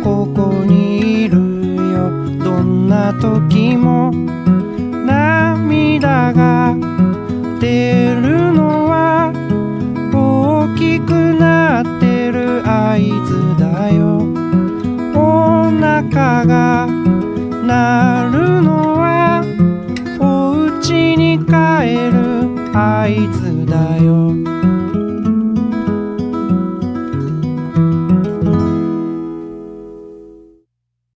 ここにいるよ。どんな時も涙が出るのは大きくなってる合図だよ。お腹が鳴るのはお家に帰る合図だよ。